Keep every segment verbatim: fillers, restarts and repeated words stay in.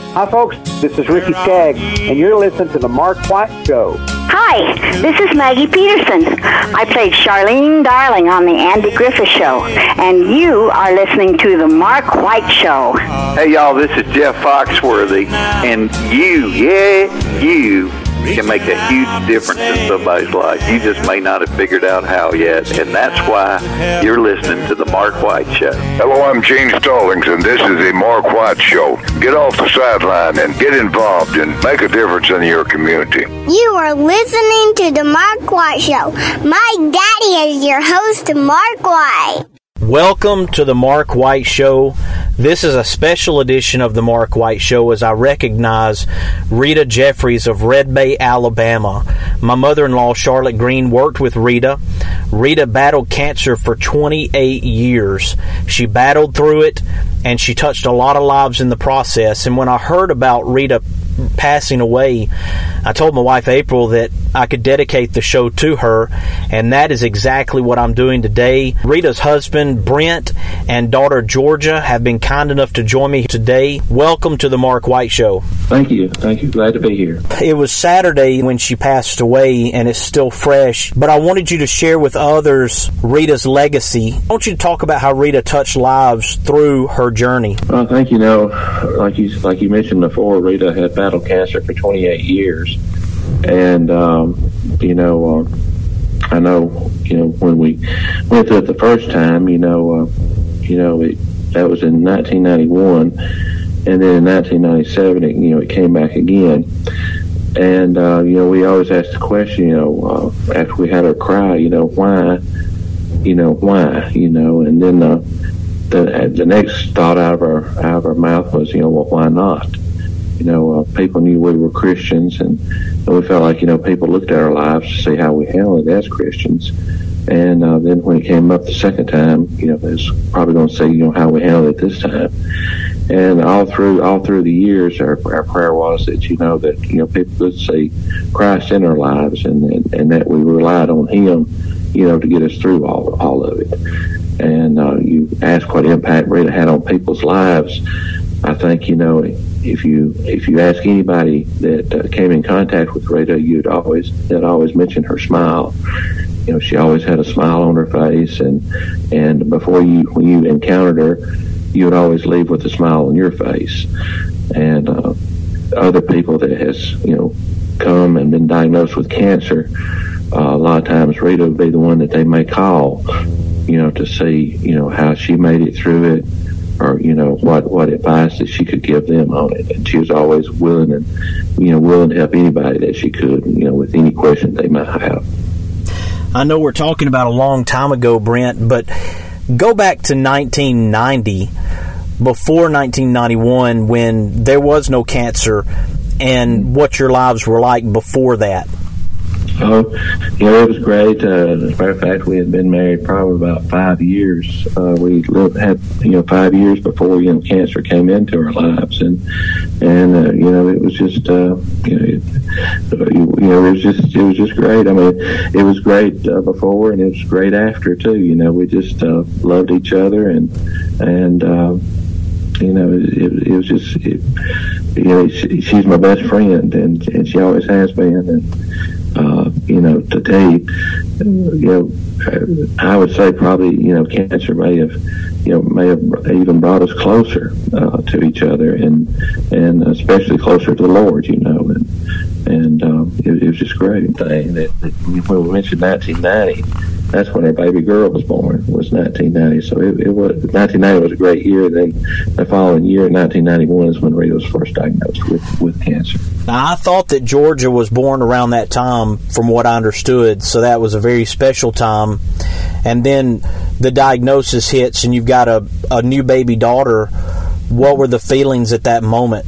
Hi, folks. This is Ricky Skaggs, and you're listening to The Mark White Show. Hi, this is Maggie Peterson. I played Charlene Darling on The Andy Griffith Show, and you are listening to The Mark White Show. Hey, y'all, this is Jeff Foxworthy, and you, yeah, you can make a huge difference in somebody's life. You just may not have figured out how yet, and that's why you're listening to The Mark White Show. Hello, I'm Gene Stallings, and this is The Mark White Show. Get off the sideline and get involved and make a difference in your community. You are listening to The Mark White Show. My daddy is your host, Mark White. Welcome to The Mark White Show. This is a special edition of The Mark White Show as I recognize Rita Jeffries of Red Bay, Alabama. My mother-in-law, Charlotte Green, worked with Rita. Rita battled cancer for twenty-eight years. She battled through it, and she touched a lot of lives in the process. And when I heard about Rita passing away, I told my wife April that I could dedicate the show to her, and that is exactly what I'm doing today. Rita's husband Brent and daughter Georgia have been kind enough to join me today. Welcome to the Mark White Show. Thank you. Thank you. Glad to be here. It was Saturday when she passed away, and it's still fresh, but I wanted you to share with others Rita's legacy. I want you to talk about how Rita touched lives through her journey. Well, I think, you know, like you, like you mentioned before, Rita had battled cancer for twenty-eight years. And, um, you know, uh, I know, you know, when we went through it the first time, you know, uh, you know, it, that was in nineteen ninety-one. And then in nineteen ninety-seven, it, you know, it came back again. And, uh, you know, we always asked the question, you know, uh, after we had her cry, you know, why, you know, why, you know, and then uh, the the next thought out of our, out of our mouth was, you know, well, why not? You know, uh, people knew we were Christians, and, and we felt like, you know, people looked at our lives to see how we handled it as Christians. And uh, then when it came up the second time, you know, they was probably going to say, you know, how we handled it this time. And all through all through the years, our, our prayer was that, you know, that, you know, people could see Christ in our lives, and, and, and that we relied on Him, you know, to get us through all all of it. And uh, you asked what impact Rita had on people's lives. I think, you know, if you if you ask anybody that uh, came in contact with Rita, you'd always they'd always mention her smile. You know, she always had a smile on her face, and and before you when you encountered her, you would always leave with a smile on your face. And uh, other people that has, you know, come and been diagnosed with cancer, uh, a lot of times Rita would be the one that they may call, you know, to see, you know, how she made it through it, or, you know, what, what advice that she could give them on it. And she was always willing and, you know, willing to help anybody that she could, you know, with any question they might have. I know we're talking about a long time ago, Brent, but go back to nineteen ninety, before nineteen ninety-one, when there was no cancer, and what your lives were like before that. Oh, you know, it was great. Uh, as a matter of fact, we had been married probably about five years. Uh, we lived, had, you know, five years before, you know, cancer came into our lives. And, and uh, you know, it was just, uh, you know, it, you know, it was just, it was just great. I mean, it was great uh, before, and it was great after, too. You know, we just uh, loved each other, and, and, uh, you know, it, it was just, it, you know, she, she's my best friend, and, and she always has been. And, Uh, you know, today, you know, I would say probably, you know, cancer may have, you know, may have even brought us closer uh, to each other, and and especially closer to the Lord, you know, and and um, it, it was just great. Thing that, that when we mentioned nineteen ninety, that's when our baby girl was born, was nineteen ninety. So it, it was nineteen ninety was a great year. Then the following year, nineteen ninety-one, is when Rita was first diagnosed with, with cancer. Now, I thought that Georgia was born around that time, from what I understood, so that was a very special time. And then the diagnosis hits, and you've got a, a new baby daughter. What were the feelings at that moment?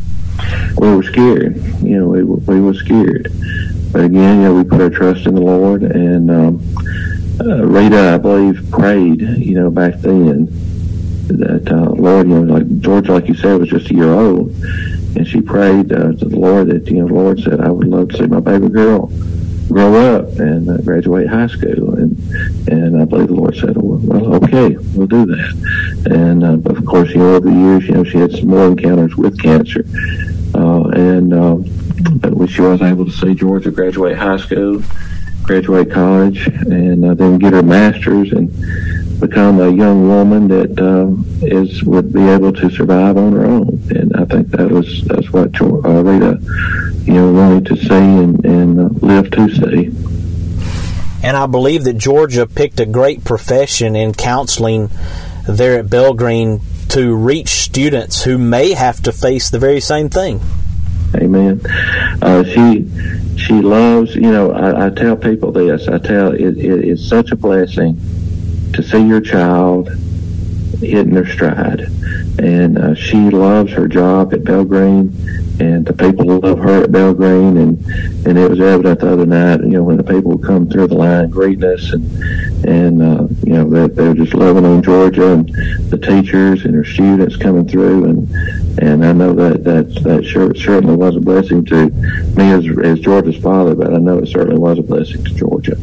We were scared. You know, we, we were scared. But again, you know, we put our trust in the Lord, and um, uh, Rita, I believe, prayed, you know, back then that, uh, Lord, you know, like Georgia, like you said, was just a year old, and she prayed uh, to the Lord that, you know, the Lord said, I would love to see my baby girl grow up and uh, graduate high school. And, And I believe the Lord said, well, well okay, we'll do that. And uh, of course, you know, over the years, you know, she had some more encounters with cancer. Uh, and um, but she was able to see Georgia graduate high school, graduate college, and uh, then get her master's and become a young woman that um, is would be able to survive on her own. And I think that was that's what uh, Rita, you know, wanted to see and, and uh, live to see. And I believe that Georgia picked a great profession in counseling there at Belgreen to reach students who may have to face the very same thing. Amen. Uh, she she loves, you know, I, I tell people this, I tell it, it is such a blessing to see your child hitting their stride. And uh, she loves her job at Belgreen, and the people love her at Belgreen, and, and it was evident the other night, you know, when the people would come through the line greeting us, and, and uh, you know, they're, they're just loving on Georgia, and the teachers and her students coming through, and and I know that that, that sure, certainly was a blessing to me as, as Georgia's father, but I know it certainly was a blessing to Georgia.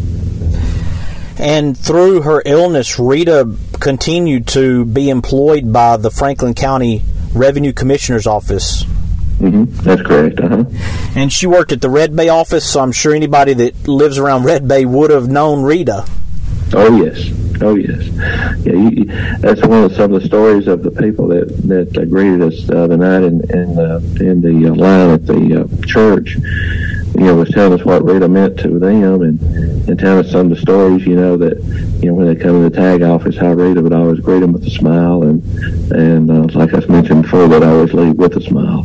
And through her illness, Rita continued to be employed by the Franklin County Revenue Commissioner's Office. Mm-hmm. That's correct. Uh-huh. And she worked at the Red Bay office, so I'm sure anybody that lives around Red Bay would have known Rita. Oh, yes. Oh, yes. Yeah, you, that's one of some of the stories of the people that, that uh, greeted us the other night in, in, uh, in the uh, line at the uh, church. You know, was telling us what Rita meant to them, and, and telling us some of the stories, you know, that, you know, when they come to the tag office, how Rita would always greet them with a smile, and, and uh, like I mentioned before, that I always leave with a smile.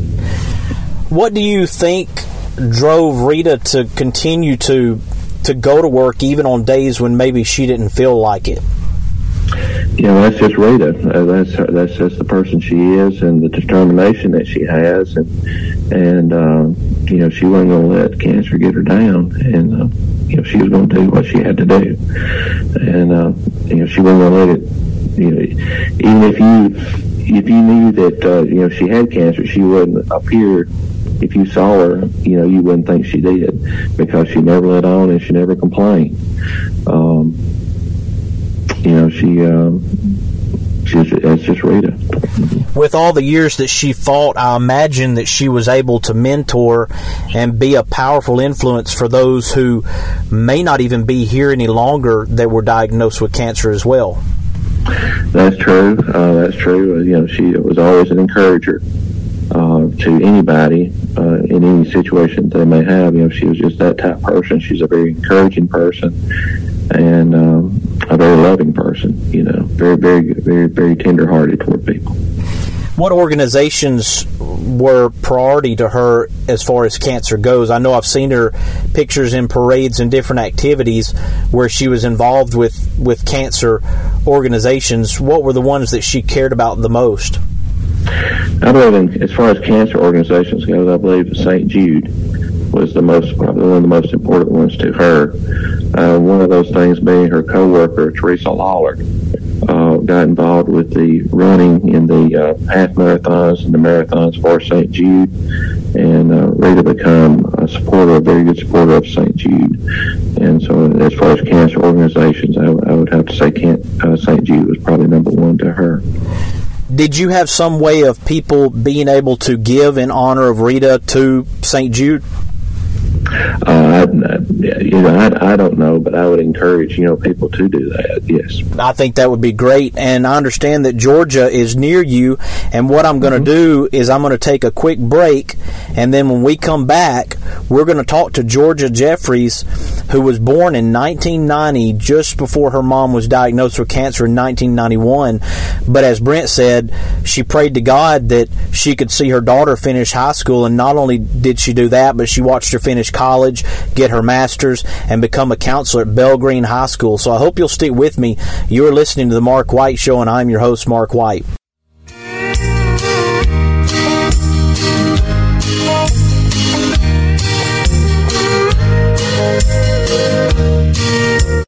What do you think drove Rita to continue to to go to work even on days when maybe she didn't feel like it? You know, that's just Rita. Uh, that's her, that's just the person she is, and the determination that she has, and and um, you know, she wasn't going to let cancer get her down, and uh, you know, she was going to do what she had to do, and uh, you know, she wasn't going to let it. You know, even if you if you knew that uh, you know, she had cancer, she wouldn't appear. If you saw her, you know, you wouldn't think she did, because she never let on and she never complained. Um, you know, she, um, she's, it's just Rita. With all the years that she fought, I imagine that she was able to mentor and be a powerful influence for those who may not even be here any longer that were diagnosed with cancer as well. That's true. Uh, that's true. You know, she was always an encourager. Uh, to anybody uh, in any situation they may have. You know, she was just that type of person. She's a very encouraging person, and um, a very loving person. You know, very, very, very, very tender-hearted toward people. What organizations were priority to her as far as cancer goes? I know I've seen her pictures in parades and different activities where she was involved with, with cancer organizations. What were the ones that she cared about the most? I believe, in, as far as cancer organizations goes, I believe Saint Jude was the most, probably one of the most important ones to her. Uh, one of those things being her co-worker, Teresa Lawler, uh, got involved with the running in the uh, half marathons and the marathons for Saint Jude, and uh, Rita become a supporter, a very good supporter of Saint Jude. And so, as far as cancer organizations, I, I would have to say Can, uh, Saint Jude was probably number one to her. Did you have some way of people being able to give in honor of Rita to Saint Jude? Uh, I, you know, I, I don't know, but I would encourage, you know, people to do that, yes. I think that would be great, and I understand that Georgia is near you, and what I'm going to mm-hmm. do is I'm going to take a quick break, and then when we come back, we're going to talk to Georgia Jeffries, who was born in nineteen ninety, just before her mom was diagnosed with cancer in nineteen ninety-one. But as Brent said, she prayed to God that she could see her daughter finish high school, and not only did she do that, but she watched her finish college, get her master's, and become a counselor at Belgreen High School. So I hope you'll stick with me. You're listening to The Mark White Show, and I'm your host, Mark White. There's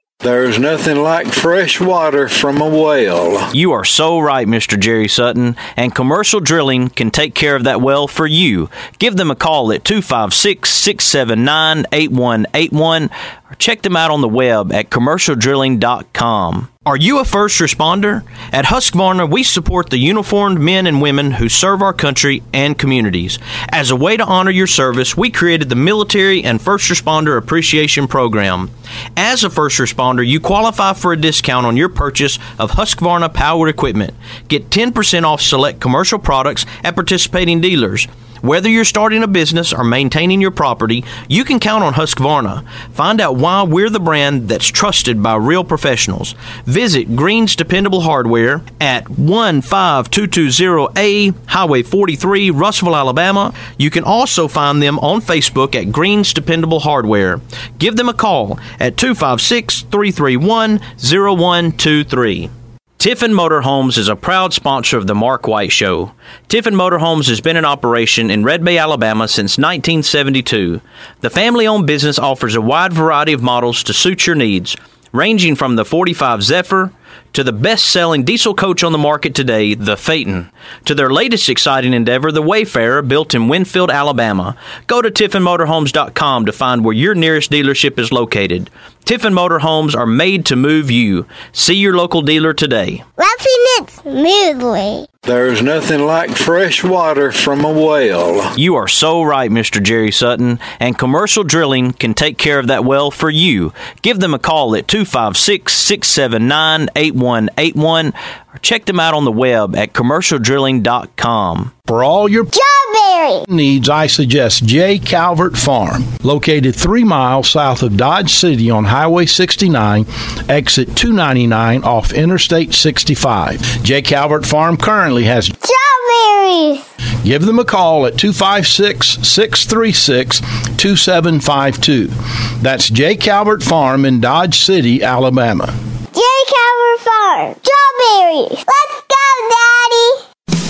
There's nothing like fresh water from a well. You are so right, Mister Jerry Sutton, and Commercial Drilling can take care of that well for you. Give them a call at two five six, six seven nine, eight one eight one or check them out on the web at commercial drilling dot com. Are you a first responder? At Husqvarna, we support the uniformed men and women who serve our country and communities. As a way to honor your service, we created the Military and First Responder Appreciation Program. As a first responder, you qualify for a discount on your purchase of Husqvarna powered equipment. Get ten percent off select commercial products at participating dealers. Whether you're starting a business or maintaining your property, you can count on Husqvarna. Find out why we're the brand that's trusted by real professionals. Visit Green's Dependable Hardware at one five two two zero A Highway forty-three, Russellville, Alabama. You can also find them on Facebook at Green's Dependable Hardware. Give them a call at two five six, three three one, zero one two three. Tiffin Motorhomes is a proud sponsor of the Mark White Show. Tiffin Motorhomes has been in operation in Red Bay, Alabama since nineteen seventy-two. The family-owned business offers a wide variety of models to suit your needs, ranging from the forty-five Zephyr to the best-selling diesel coach on the market today, the Phaeton, to their latest exciting endeavor, the Wayfarer, built in Winfield, Alabama. Go to tiffin motorhomes dot com to find where your nearest dealership is located. Tiffin Motorhomes are made to move you. See your local dealer today. Roughing it smoothly. There's nothing like fresh water from a well. You are so right, Mister Jerry Sutton, and Commercial Drilling can take care of that well for you. Give them a call at two five six, six seven nine, eight one eight one or check them out on the web at commercial drilling dot com. For all your Strawberry needs, I suggest J. Calvert Farm, located three miles south of Dodge City on Highway sixty-nine, exit two ninety-nine off Interstate sixty-five. J. Calvert Farm currently has strawberries. Give them a call at two five six, six three six, two seven five two. That's J. Calvert Farm in Dodge City, Alabama. J. Calvert Farm. Strawberries. Let's go, Daddy.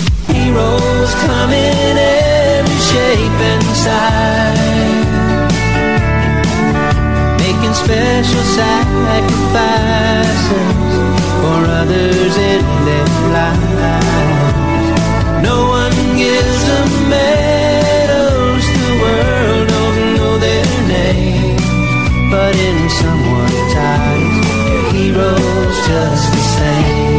Heroes come in every shape and size, making special sacrifices for others in their lives. No one gives them medals, the world don't know their name, but in someone's eyes, they're heroes just the same.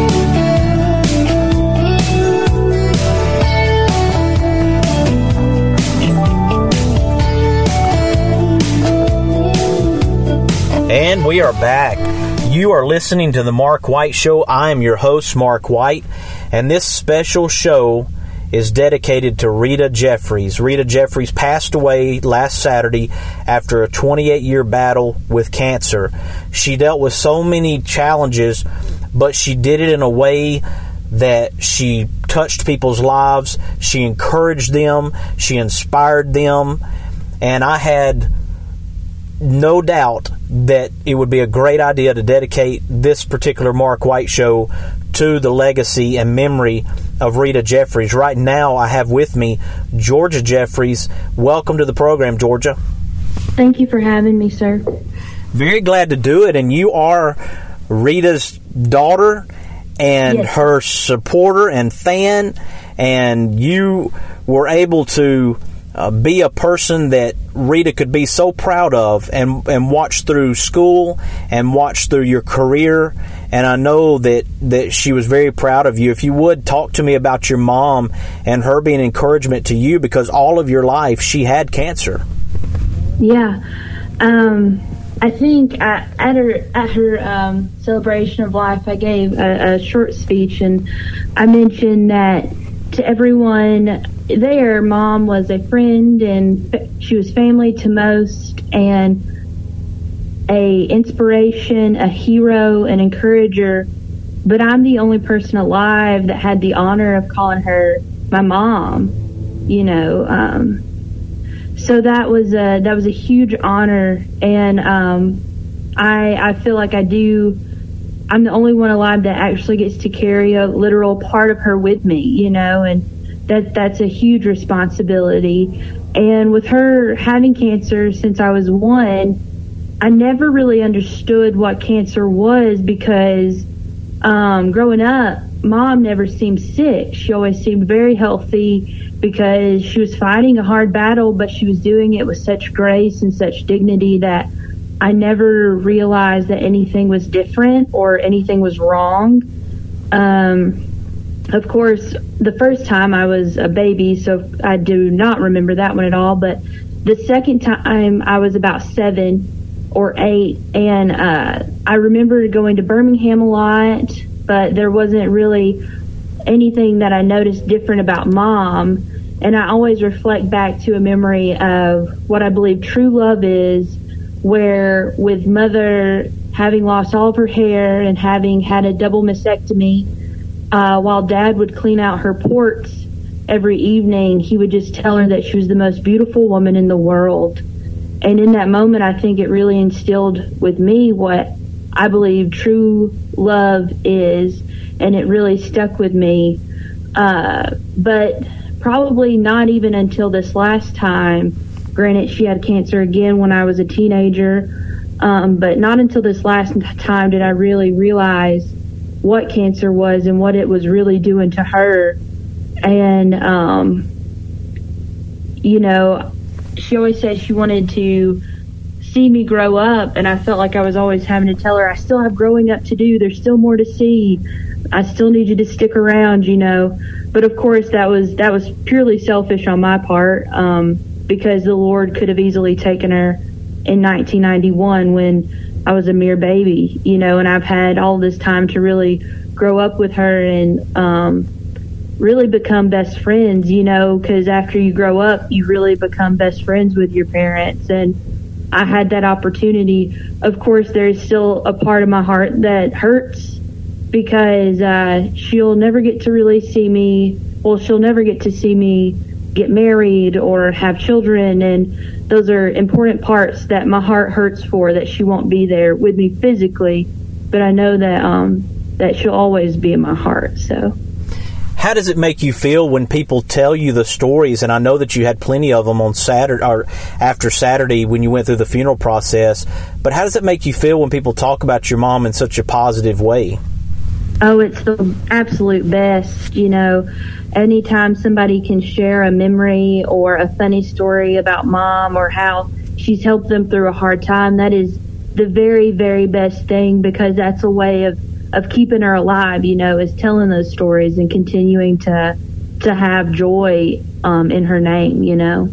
And we are back. You are listening to The Mark White Show. I am your host, Mark White, and this special show is dedicated to Rita Jeffries. Rita Jeffries passed away last Saturday after a twenty-eight year battle with cancer. She dealt with so many challenges, but she did it in a way that she touched people's lives. She encouraged them. She inspired them. And I had no doubt that it would be a great idea to dedicate this particular Mark White Show to the legacy and memory of Rita Jeffries. Right now, I have with me Georgia Jeffries. Welcome to the program, Georgia. Thank you for having me, sir. Very glad to do it. And you are Rita's daughter and yes. her supporter and fan, and you were able to Uh, be a person that Rita could be so proud of and, and watch through school and watch through your career. And I know that, that she was very proud of you. If you would, talk to me about your mom and her being encouragement to you, because all of your life she had cancer. Yeah. Um, I think I, at her, at her um, celebration of life, I gave a, a short speech, and I mentioned that to everyone there, Mom was a friend, and she was family to most, and a inspiration, a hero, an encourager. But I'm the only person alive that had the honor of calling her my mom. You know, um, so that was a that was a huge honor, and um, I I feel like I do. I'm the only one alive that actually gets to carry a literal part of her with me, you know, and that that's a huge responsibility. And with her having cancer since I was one, I never really understood what cancer was because um, growing up, Mom never seemed sick. She always seemed very healthy because she was fighting a hard battle, but she was doing it with such grace and such dignity that I never realized that anything was different or anything was wrong. Um, of course, the first time I was a baby, so I do not remember that one at all, but the second time I was about seven or eight, and uh, I remember going to Birmingham a lot, but there wasn't really anything that I noticed different about Mom. And I always reflect back to a memory of what I believe true love is, where with Mother having lost all of her hair and having had a double mastectomy, uh, while Dad would clean out her ports every evening, he would just tell her that she was the most beautiful woman in the world. And in that moment, I think it really instilled with me what I believe true love is, and it really stuck with me. Uh, but probably not even until this last time, granted she had cancer again when I was a teenager, um, but not until this last time did I really realize what cancer was and what it was really doing to her. And, um, you know, she always said she wanted to see me grow up, and I felt like I was always having to tell her, I still have growing up to do. There's still more to see. I still need you to stick around, you know. But of course, that was that was purely selfish on my part, um, because the Lord could have easily taken her in nineteen ninety-one when I was a mere baby, you know, and I've had all this time to really grow up with her and um, really become best friends, you know, because after you grow up, you really become best friends with your parents. And I had that opportunity. Of course, there's still a part of my heart that hurts because uh, she'll never get to really see me. Well, she'll never get to see me get married or have children. And those are important parts that my heart hurts for, that she won't be there with me physically. But I know that um, that she'll always be in my heart. So. How does it make you feel when people tell you the stories? And I know that you had plenty of them on Saturday or after Saturday when you went through the funeral process. But how does it make you feel when people talk about your mom in such a positive way? Oh, it's the absolute best. You know, anytime somebody can share a memory or a funny story about Mom or how she's helped them through a hard time, that is the very, very best thing, because that's a way of of keeping her alive, you know, is telling those stories and continuing to to have joy um, in her name, you know.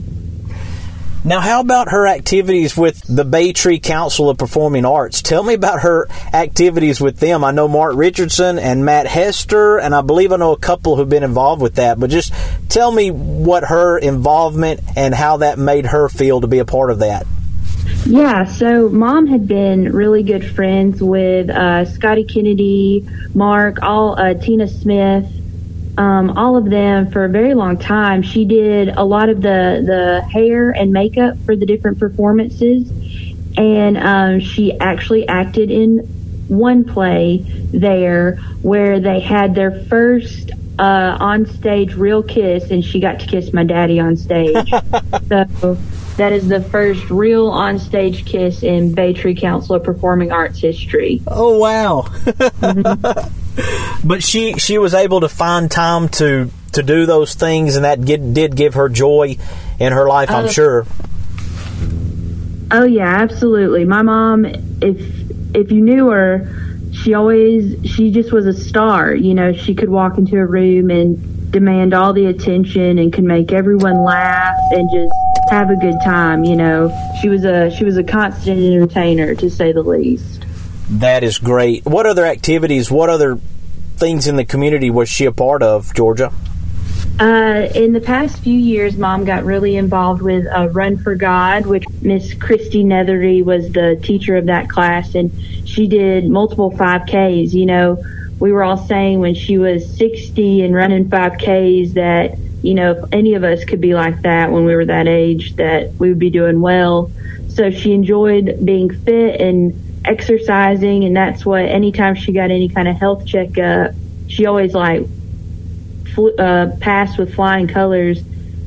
Now, how about her activities with the Bay Tree Council of Performing Arts? Tell me about her activities with them. I know Mark Richardson and Matt Hester, and I believe I know a couple who've been involved with that, but just tell me what her involvement and how that made her feel to be a part of that. Yeah, so Mom had been really good friends with uh, Scotty Kennedy, Mark, all uh, Tina Smith, um, all of them for a very long time. She did a lot of the, the hair and makeup for the different performances, and um, she actually acted in one play there where they had their first uh, on-stage real kiss, and she got to kiss my daddy on stage. So that is the first real on-stage kiss in Bay Tree Council of Performing Arts history. Oh, wow. Mm-hmm. But she she was able to find time to, to do those things, and that get, did give her joy in her life, I'm uh, sure. Oh, yeah, absolutely. My mom, if if you knew her, she always, she just was a star. You know, she could walk into a room and demand all the attention and could make everyone laugh and just have a good time. You know, she was a she was a constant entertainer, to say the least. That is great. What other activities, what other things in the community was she a part of, Georgia? Uh, in the past few years, Mom got really involved with uh, Run for God, which Miss Christy Nethery was the teacher of that class, and she did multiple five Ks. You know, we were all saying when she was sixty and running five Ks that, you know, if any of us could be like that when we were that age, that we would be doing well. So she enjoyed being fit and exercising, and that's what, anytime she got any kind of health checkup, she always like flew, uh, passed with flying colors.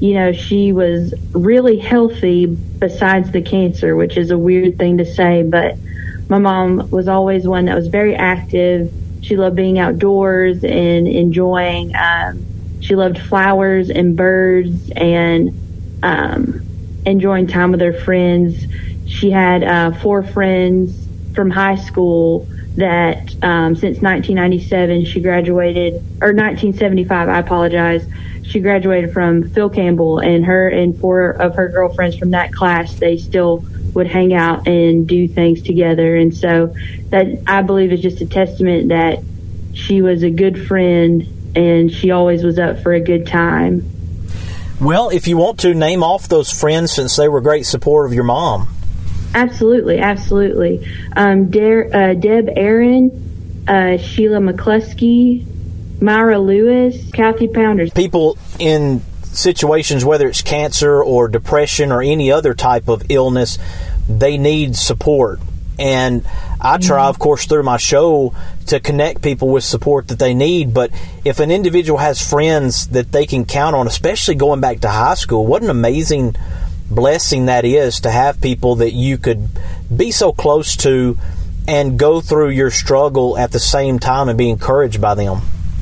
you know, she was really healthy besides the cancer, which is a weird thing to say, but my mom was always one that was very active. She loved being outdoors and enjoying, um, she loved flowers and birds and um, enjoying time with her friends. She had uh, four friends from high school that um, since nineteen ninety-seven she graduated, or nineteen seventy-five, I apologize. She graduated from Phil Campbell, and her and four of her girlfriends from that class, they still would hang out and do things together. And so that, I believe, is just a testament that she was a good friend and she always was up for a good time. Well, if you want to, name off those friends since they were great support of your mom. Absolutely, absolutely. Um, Der, uh, Deb Aaron, uh, Sheila McCluskey, Myra Lewis, Kathy Pounders. People in situations, whether it's cancer or depression or any other type of illness, they need support. And I try, of course, through my show to connect people with support that they need. But if an individual has friends that they can count on, especially going back to high school, what an amazing blessing that is to have people that you could be so close to and go through your struggle at the same time and be encouraged by them.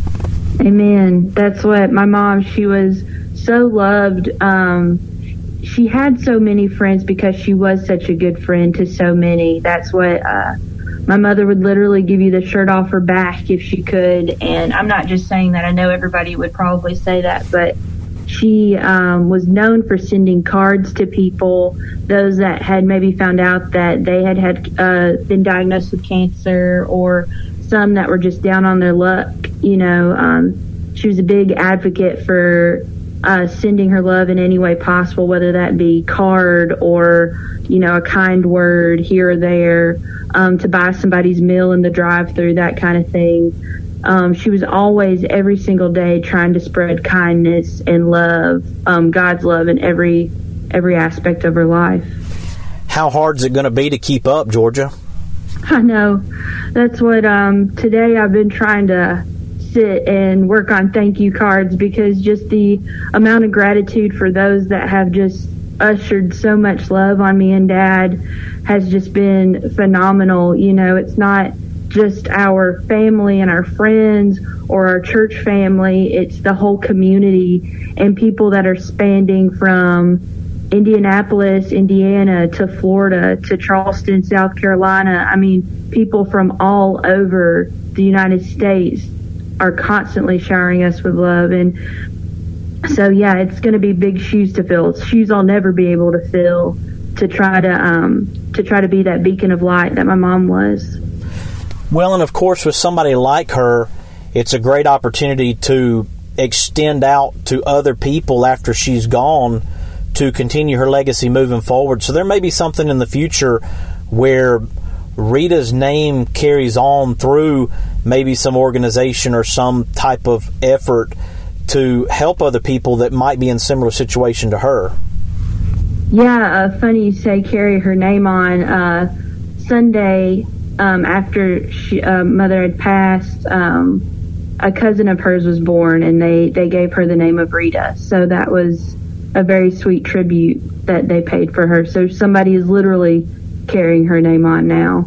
Amen. That's what my mom, she was so loved. Um, she had so many friends because she was such a good friend to so many. That's what uh, my mother would literally give you the shirt off her back if she could. And I'm not just saying that. I know everybody would probably say that, but she um, was known for sending cards to people, those that had maybe found out that they had, had uh, been diagnosed with cancer, or some that were just down on their luck. You know, um, she was a big advocate for uh, sending her love in any way possible, whether that be card or, you know, a kind word here or there, um, to buy somebody's meal in the drive-thru, that kind of thing. Um, she was always, every single day, trying to spread kindness and love, um, God's love in every every aspect of her life. How hard is it going to be to keep up, Georgia? I know. That's what um, today I've been trying to sit and work on thank you cards, because just the amount of gratitude for those that have just ushered so much love on me and Dad has just been phenomenal. You know, it's not just our family and our friends or our church family, it's the whole community and people that are spanning from Indianapolis, Indiana to Florida to Charleston, South Carolina. I mean, people from all over the United States are constantly showering us with love. And so, yeah, it's going to be big shoes to fill. Shoes I'll never be able to fill to try to um, to try to be that beacon of light that my mom was. Well, and of course, with somebody like her, it's a great opportunity to extend out to other people after she's gone to continue her legacy moving forward. So there may be something in the future where Rita's name carries on through maybe some organization or some type of effort to help other people that might be in a similar situation to her. Yeah, uh, funny you say carry her name on. Uh, Sunday, um, after she, uh, Mother had passed, um, a cousin of hers was born, and they, they gave her the name of Rita. So that was a very sweet tribute that they paid for her. So somebody is literally carrying her name on now.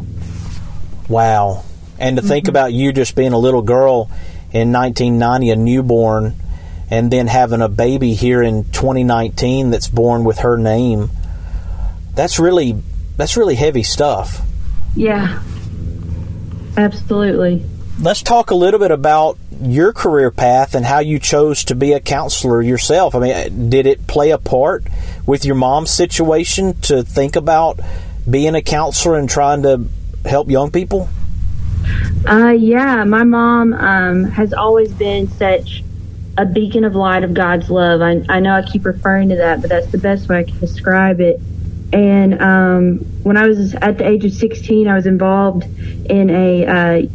Wow. And to mm-hmm. think about you just being a little girl in nineteen ninety, a newborn, and then having a baby here in twenty nineteen that's born with her name. That's really that's really heavy stuff. Yeah. Absolutely. Let's talk a little bit about your career path and how you chose to be a counselor yourself. I mean, did it play a part with your mom's situation to think about being a counselor and trying to help young people? Uh, yeah, my mom um, has always been such a beacon of light of God's love. I, I know I keep referring to that, but that's the best way I can describe it. And um, when I was at the age of sixteen, I was involved in a uh,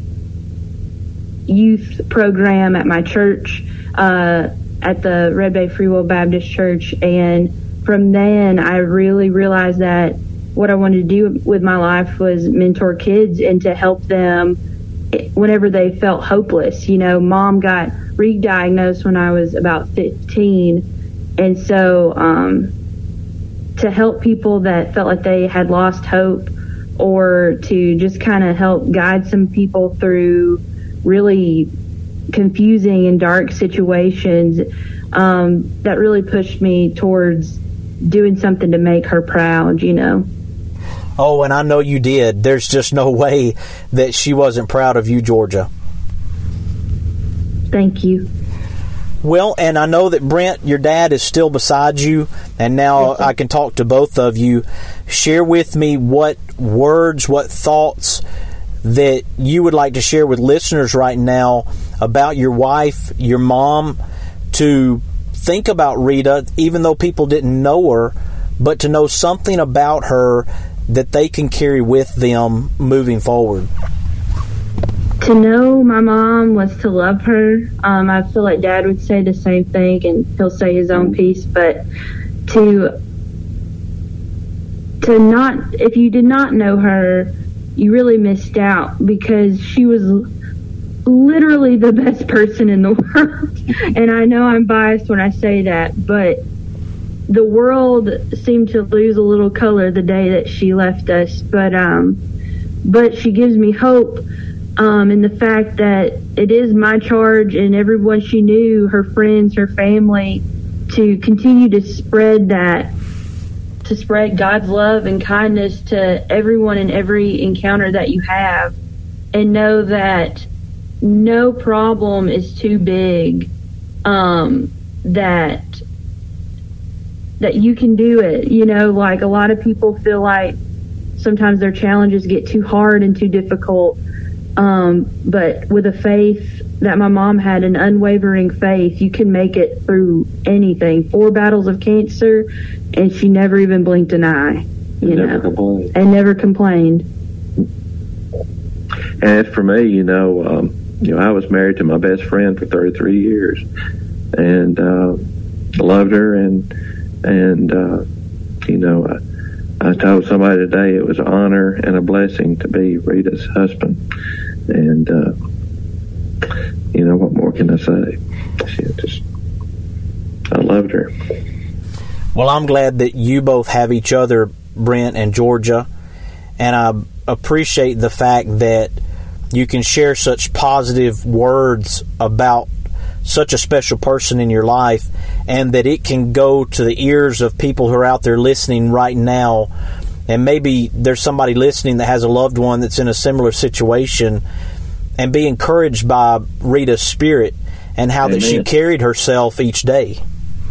youth program at my church, uh, at the Red Bay Free Will Baptist Church. And from then, I really realized that what I wanted to do with my life was mentor kids and to help them whenever they felt hopeless. You know, Mom got re-diagnosed when I was about fifteen, And so um, to help people that felt like they had lost hope, or to just kind of help guide some people through really confusing and dark situations, um, that really pushed me towards doing something to make her proud, you know. Oh, and I know you did. There's just no way that she wasn't proud of you, Georgia. Thank you. Well, and I know that Brent, your dad, is still beside you, and now I can talk to both of you. Share with me what words, what thoughts that you would like to share with listeners right now about your wife, your mom, to think about Rita, even though people didn't know her, but to know something about her that they can carry with them moving forward. To know my mom was to love her. Um, I feel like Dad would say the same thing, and he'll say his own piece. But to to not, if you did not know her, you really missed out, because she was literally the best person in the world. And I know I'm biased when I say that, but the world seemed to lose a little color the day that she left us. But um, but she gives me hope. Um, and the fact that it is my charge, and everyone she knew, her friends, her family, to continue to spread that, to spread God's love and kindness to everyone in every encounter that you have, and know that no problem is too big, um, that that you can do it. You know, like a lot of people feel like sometimes their challenges get too hard and too difficult. Um, but with a faith that my mom had, an unwavering faith, you can make it through anything. Four battles of cancer, and she never even blinked an eye. You and know, never complained. and never complained. And as for me, you know, um, you know, I was married to my best friend for thirty-three years, and uh, loved her, and and uh, you know, I, I told somebody today it was an honor and a blessing to be Rita's husband. And, uh, you know, what more can I say? She just, I loved her. Well, I'm glad that you both have each other, Brent and Georgia, and I appreciate the fact that you can share such positive words about such a special person in your life, and that it can go to the ears of people who are out there listening right now. And maybe there's somebody listening that has a loved one that's in a similar situation, and be encouraged by Rita's spirit and how Amen. That she carried herself each day.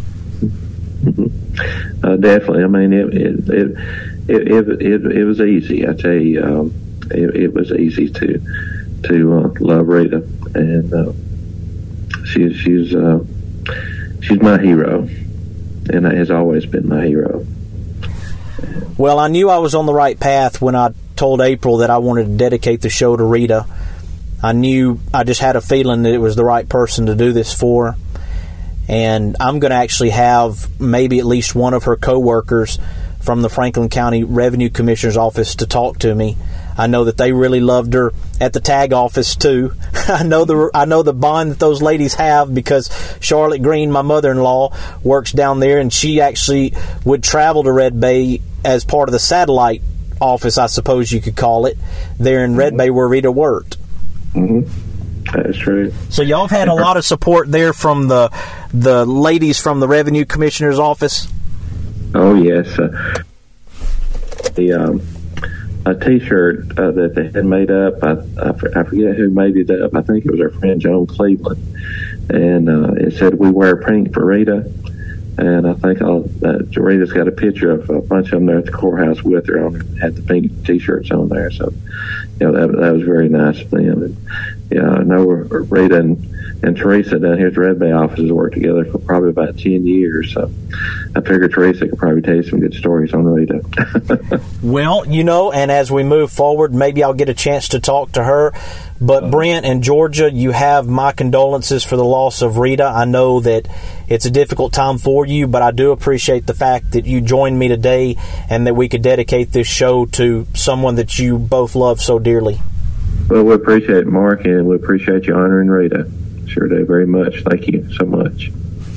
Uh, definitely. I mean, it it, it it it it it was easy. I tell you, um, it, it was easy to to uh, love Rita, and uh, she's she's uh, she's my hero, and has always been my hero. Well, I knew I was on the right path when I told April that I wanted to dedicate the show to Rita. I knew, I just had a feeling that it was the right person to do this for. And I'm going to actually have maybe at least one of her co-workers from the Franklin County Revenue Commissioner's office to talk to me. I know that they really loved her at the tag office too. I know the I know the bond that those ladies have, because Charlotte Green, my mother-in-law, works down there, and she actually would travel to Red Bay as part of the satellite office, I suppose you could call it, there in Red Bay where Rita worked. Mm-hmm. That's true. So y'all have had a lot of support there from the the ladies from the Revenue Commissioner's office? Oh, yes. Uh, the um, a T-shirt uh, that they had made up, I, I, I forget who made it up. I think it was our friend Joan Cleveland. And uh, it said, "We wear pink for Rita." And I think I'll, uh, Rita's got a picture of a bunch of them there at the courthouse with her on, had the pink T-shirts on there. So, you know, that, that was very nice of them. And, yeah, I know Rita and, and Teresa down here at the Red Bay offices worked together for probably about ten years. So I figured Teresa could probably tell you some good stories on Rita. Well, you know, and as we move forward, maybe I'll get a chance to talk to her. But Brent and Georgia, you have my condolences for the loss of Rita. I know that it's a difficult time for you, but I do appreciate the fact that you joined me today and that we could dedicate this show to someone that you both love so dearly. Well, we appreciate it, Mark, and we appreciate you honoring Rita. Sure do, very much. Thank you so much.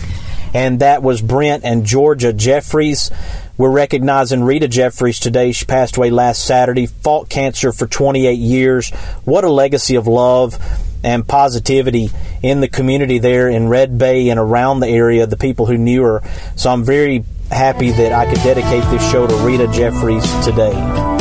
and that was Brent and Georgia Jeffries. We're recognizing Rita Jeffries today. She passed away last Saturday, fought cancer for twenty-eight years. What a legacy of love and positivity in the community there in Red Bay and around the area, the people who knew her. So I'm very happy that I could dedicate this show to Rita Jeffries today.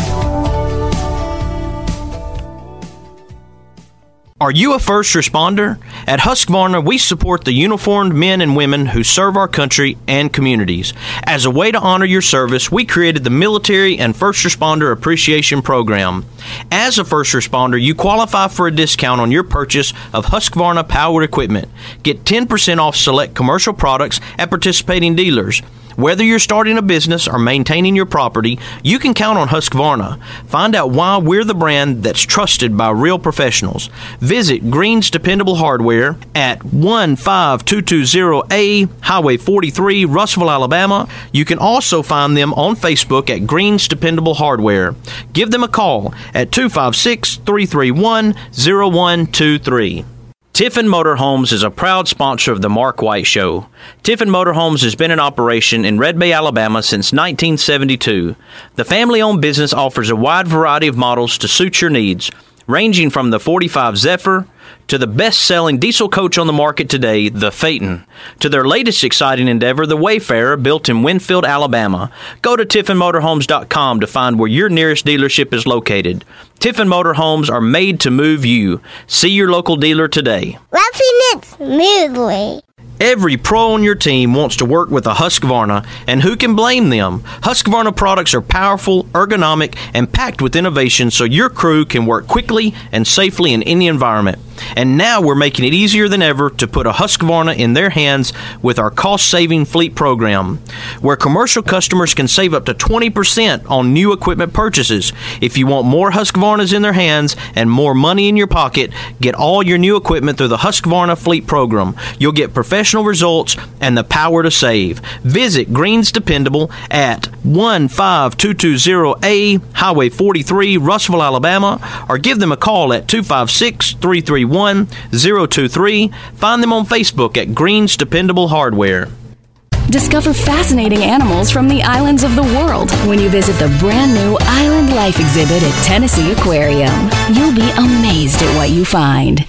Are you a first responder? At Husqvarna, we support the uniformed men and women who serve our country and communities. As a way to honor your service, we created the Military and First Responder Appreciation Program. As a first responder, you qualify for a discount on your purchase of Husqvarna powered equipment. Get ten percent off select commercial products at participating dealers. Whether you're starting a business or maintaining your property, you can count on Husqvarna. Find out why we're the brand that's trusted by real professionals. Visit Green's Dependable Hardware at one five two two zero A Highway forty-three, Russellville, Alabama. You can also find them on Facebook at Green's Dependable Hardware. Give them a call at two five six, three three one, zero one two three. Tiffin Motorhomes is a proud sponsor of the Mark White Show. Tiffin Motorhomes has been in operation in Red Bay, Alabama since nineteen seventy-two. The family-owned business offers a wide variety of models to suit your needs, ranging from the forty-five Zephyr to the best-selling diesel coach on the market today, the Phaeton, to their latest exciting endeavor, the Wayfarer, built in Winfield, Alabama. Go to tiffin motorhomes dot com to find where your nearest dealership is located. Tiffin Motorhomes are made to move you. See your local dealer today. Roughing it smoothly. Every pro on your team wants to work with a Husqvarna, and who can blame them? Husqvarna products are powerful, ergonomic, and packed with innovation so your crew can work quickly and safely in any environment. And now we're making it easier than ever to put a Husqvarna in their hands with our cost-saving fleet program, where commercial customers can save up to twenty percent on new equipment purchases. If you want more Husqvarnas in their hands and more money in your pocket, get all your new equipment through the Husqvarna fleet program. You'll get professional results and the power to save. Visit Green's Dependable at one five two two zero A Highway forty-three, Russellville, Alabama, or give them a call at two five six, three three one, zero two three. Find them on Facebook at Green's Dependable Hardware. Discover fascinating animals from the islands of the world when you visit the brand new Island Life exhibit at Tennessee Aquarium. You'll be amazed at what you find.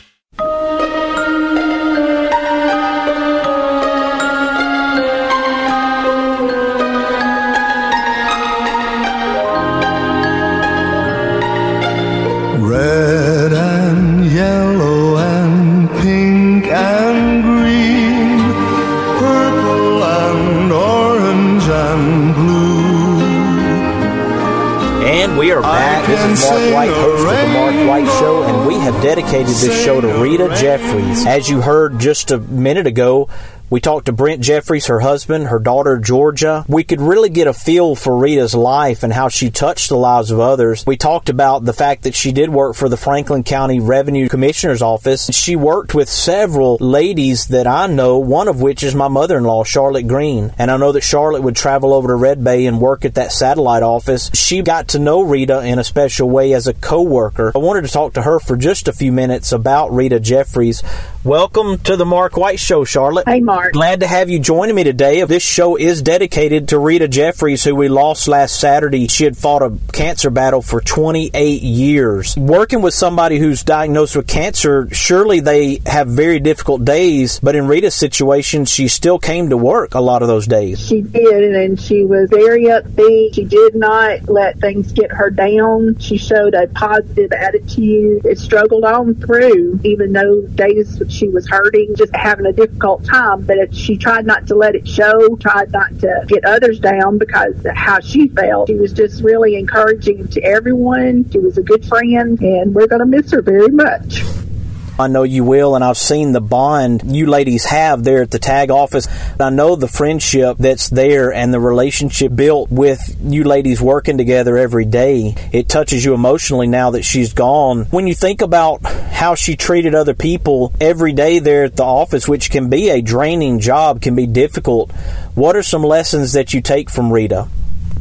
Red and yellow and pink and green, purple and orange and blue. And we are back. This is Mark White, host of the Mark White Show, and we have dedicated this show to Rita Jeffries. As you heard just a minute ago, we talked to Brent Jeffries, her husband, her daughter, Georgia. We could really get a feel for Rita's life and how she touched the lives of others. We talked about the fact that she did work for the Franklin County Revenue Commissioner's Office. She worked with several ladies that I know, one of which is my mother-in-law, Charlotte Green. And I know that Charlotte would travel over to Red Bay and work at that satellite office. She got to know Rita in a special way as a co-worker. I wanted to talk to her for just a few minutes about Rita Jeffries. Welcome to the Mark White Show, Charlotte. Hey, Mark. Glad to have you joining me today. This show is dedicated to Rita Jeffries, who we lost last Saturday. She had fought a cancer battle for twenty-eight years. Working with somebody who's diagnosed with cancer, surely they have very difficult days, but in Rita's situation, she still came to work a lot of those days. She did, and she was very upbeat. She did not let things get her down. She showed a positive attitude. It struggled on through, even though days she was hurting, just having a difficult time. But it, she tried not to let it show, tried not to get others down because of how she felt. She was just really encouraging to everyone. She was a good friend, and we're going to miss her very much. I know you will, and I've seen the bond you ladies have there at the tag office. I know the friendship that's there and the relationship built with you ladies working together every day. It touches you emotionally now that she's gone. When you think about how she treated other people every day there at the office, which can be a draining job, can be difficult, what are some lessons that you take from Rita?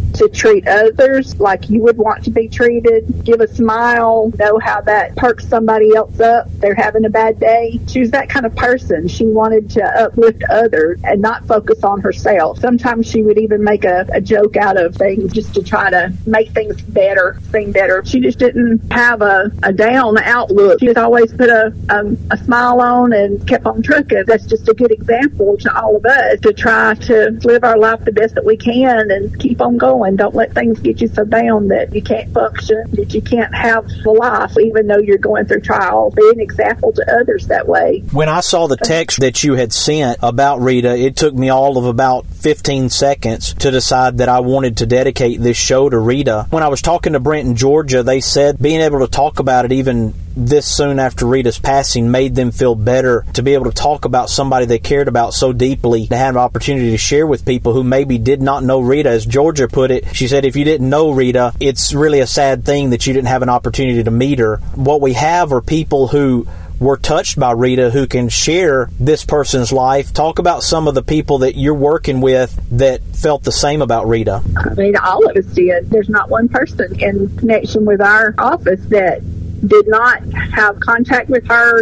to treat others like you would want to be treated. Give a smile, know how that perks somebody else up. They're having a bad day. She was that kind of person. She wanted to uplift others and not focus on herself. Sometimes she would even make a, a joke out of things just to try to make things better, seem better. She just didn't have a, a down outlook. She just always put a, a, a smile on and kept on trucking. That's just a good example to all of us to try to live our life the best that we can and keep on going. Don't let things get you so down that you can't function, that you can't have a life even though you're going through trials. Be an example to others that way. When I saw the text that you had sent about Rita, it took me all of about fifteen seconds to decide that I wanted to dedicate this show to Rita. When I was talking to Brent in Georgia, they said being able to talk about it even this soon after Rita's passing made them feel better to be able to talk about somebody they cared about so deeply, to have an opportunity to share with people who maybe did not know Rita. As Georgia put it, she said, if you didn't know Rita, it's really a sad thing that you didn't have an opportunity to meet her. What we have are people who were touched by Rita who can share this person's life. Talk about some of the people that you're working with that felt the same about Rita. I mean, all of us did. There's not one person in connection with our office that did not have contact with her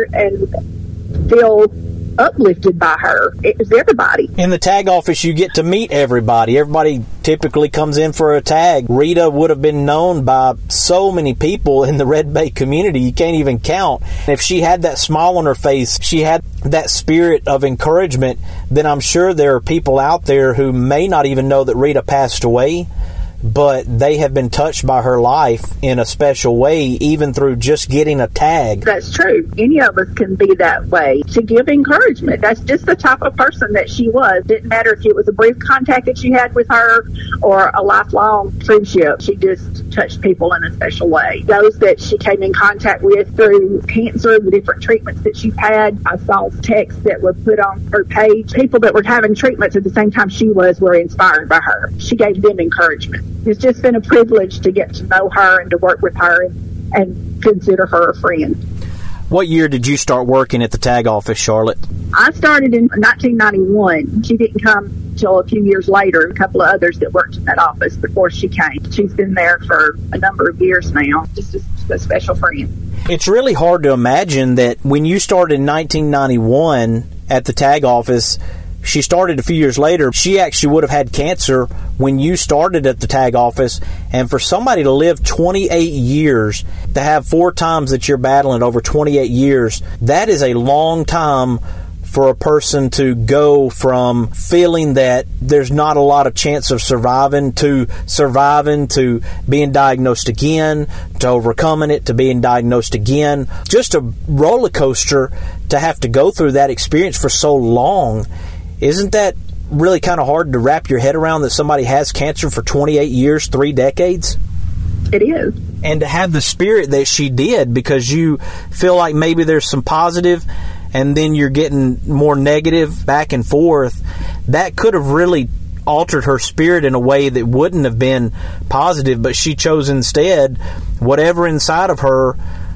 and feel uplifted by her. It was everybody. In the tag office, you get to meet everybody. Everybody typically comes in for a tag. Rita would have been known by so many people in the Red Bay community, you can't even count. If she had that smile on her face, she had that spirit of encouragement, then I'm sure there are people out there who may not even know that Rita passed away, but they have been touched by her life in a special way, even through just getting a tag. That's true. Any of us can be that way, to give encouragement. That's just the type of person that she was. Didn't matter if it was a brief contact that she had with her or a lifelong friendship. She just touched people in a special way. Those that she came in contact with through cancer, the different treatments that she's had. I saw texts that were put on her page. People that were having treatments at the same time she was were inspired by her. She gave them encouragement. It's just been a privilege to get to know her and to work with her and, and consider her a friend. What year did you start working at the tag office, Charlotte? I started in nineteen ninety-one. She didn't come until a few years later, a couple of others that worked in that office before she came. She's been there for a number of years now, just a, a special friend. It's really hard to imagine that when you started in nineteen ninety-one at the tag office, she started a few years later. She actually would have had cancer when you started at the tag office. And for somebody to live twenty-eight years, to have four times that you're battling over twenty-eight years, that is a long time for a person to go from feeling that there's not a lot of chance of surviving to surviving to being diagnosed again, to overcoming it, to being diagnosed again. Just a roller coaster to have to go through that experience for so long. Isn't that really kind of hard to wrap your head around, that somebody has cancer for twenty-eight years, three decades? It is. And to have the spirit that she did, because you feel like maybe there's some positive and then you're getting more negative back and forth, that could have really altered her spirit in a way that wouldn't have been positive, but she chose instead whatever inside of her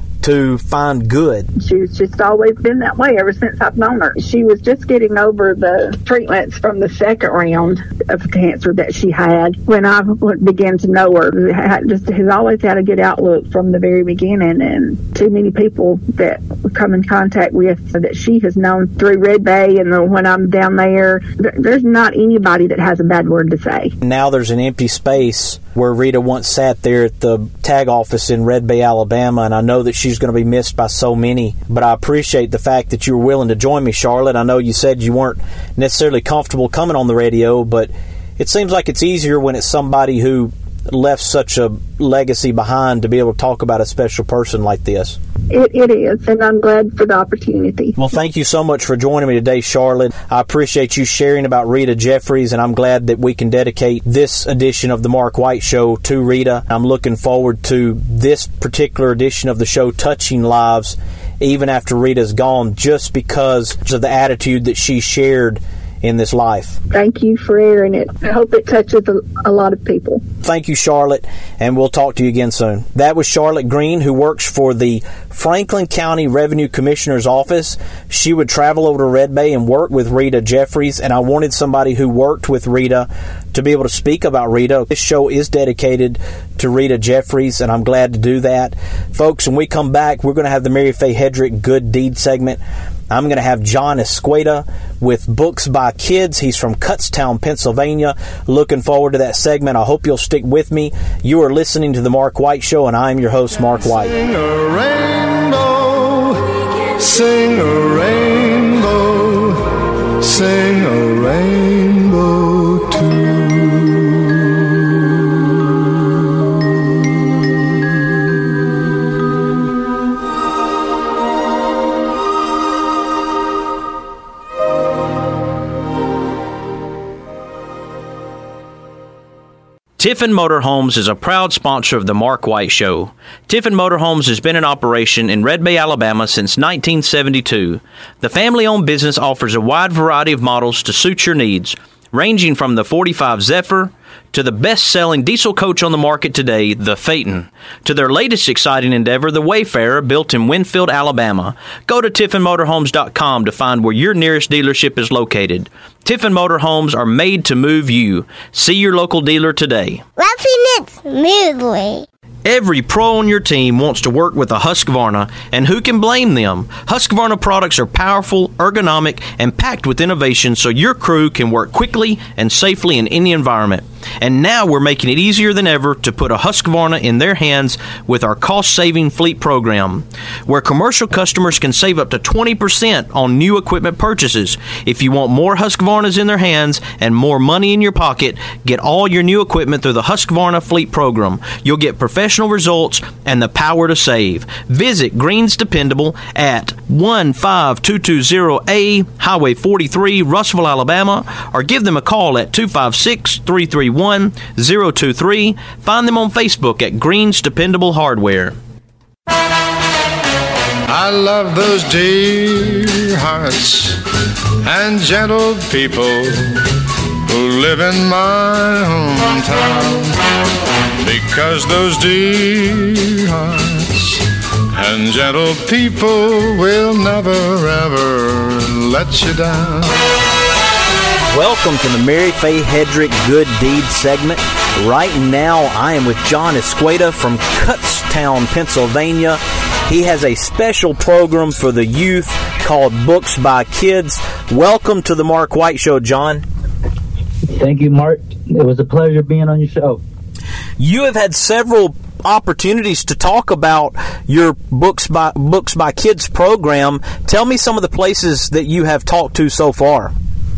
to find good. She's just always been that way ever since I've known her. She was just getting over the treatments from the second round of cancer that she had when I began to know her. Had just has always had a good outlook from the very beginning, and too many people that we come in contact with that she has known through Red Bay, and the, when I'm down there, there's not anybody that has a bad word to say. Now there's an empty space where Rita once sat there at the tag office in Red Bay, Alabama, and I know that she's going to be missed by so many, but I appreciate the fact that you were willing to join me, Charlotte. I know you said you weren't necessarily comfortable coming on the radio, but it seems like it's easier when it's somebody who left such a legacy behind to be able to talk about a special person like this. It, it is, and I'm glad for the opportunity. Well, thank you so much for joining me today, Charlotte. I appreciate you sharing about Rita Jeffries, and I'm glad that we can dedicate this edition of the Mark White Show to Rita. I'm looking forward to this particular edition of the show touching lives even after Rita's gone, just because of the attitude that she shared in this life. Thank you for airing it. I hope it touches a, a lot of people. Thank you, Charlotte, and we'll talk to you again soon. That was Charlotte Green, who works for the Franklin County Revenue Commissioner's Office. She would travel over to Red Bay and work with Rita Jeffries, and I wanted somebody who worked with Rita to be able to speak about Rita. This show is dedicated to Rita Jeffries, and I'm glad to do that. Folks, when we come back, we're going to have the Mary Faye Hedrick Good Deed segment. I'm going to have John Escueda with Books by Kids. He's from Kutztown, Pennsylvania. Looking forward to that segment. I hope you'll stick with me. You are listening to The Mark White Show, and I'm your host, Mark White. Sing a rainbow, sing a rainbow, sing a rainbow too. Tiffin Motorhomes is a proud sponsor of the Mark White Show. Tiffin Motorhomes has been in operation in Red Bay, Alabama since nineteen seventy-two. The family-owned business offers a wide variety of models to suit your needs, ranging from the forty-five Zephyr to the best-selling diesel coach on the market today, the Phaeton, to their latest exciting endeavor, the Wayfarer, built in Winfield, Alabama. Go to tiffin motorhomes dot com to find where your nearest dealership is located. Tiffin Motorhomes are made to move you. See your local dealer today. Roughing it smoothly. Every pro on your team wants to work with a Husqvarna, and who can blame them? Husqvarna products are powerful, ergonomic, and packed with innovation so your crew can work quickly and safely in any environment. And now we're making it easier than ever to put a Husqvarna in their hands with our cost-saving fleet program, where commercial customers can save up to twenty percent on new equipment purchases. If you want more Husqvarnas in their hands and more money in your pocket, get all your new equipment through the Husqvarna fleet program. You'll get professional results and the power to save. Visit Green's Dependable at one five two two zero A Highway forty-three, Russellville, Alabama, or give them a call at two five six, three three one, zero two three. Find them on Facebook at Green's Dependable Hardware. I love those dear hearts and gentle people who live in my hometown, because those dear hearts and gentle people will never ever let you down. Welcome to the Mary Faye Hedrick Good Deed segment. Right now, I am with John Escueda from Kutztown, Pennsylvania. He has a special program for the youth called Books by Kids. Welcome to the Mark White Show, John. Thank you, Mark. It was a pleasure being on your show. You have had several opportunities to talk about your Books by Books by Kids program. Tell me some of the places that you have talked to so far.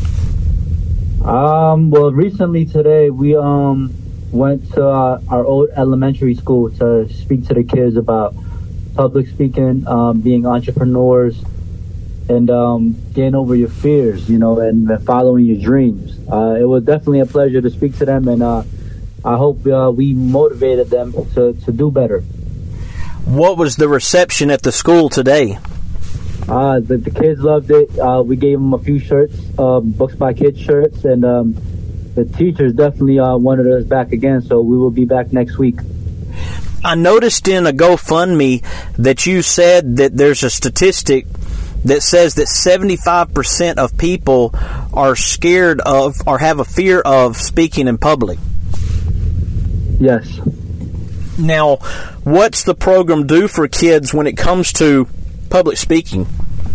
Um, well, recently today we um went to uh, our old elementary school to speak to the kids about public speaking, um, being entrepreneurs, and um, getting over your fears, you know, and, and following your dreams. Uh, it was definitely a pleasure to speak to them, and uh, I hope uh, we motivated them to, to do better. What was the reception at the school today? Uh, the, the kids loved it. Uh, we gave them a few shirts, uh, Books by Kids shirts, and um, the teachers definitely uh, wanted us back again, so we will be back next week. I noticed in a GoFundMe that you said that there's a statistic that says that seventy-five percent of people are scared of or have a fear of speaking in public. Yes. Now, what's the program do for kids when it comes to public speaking?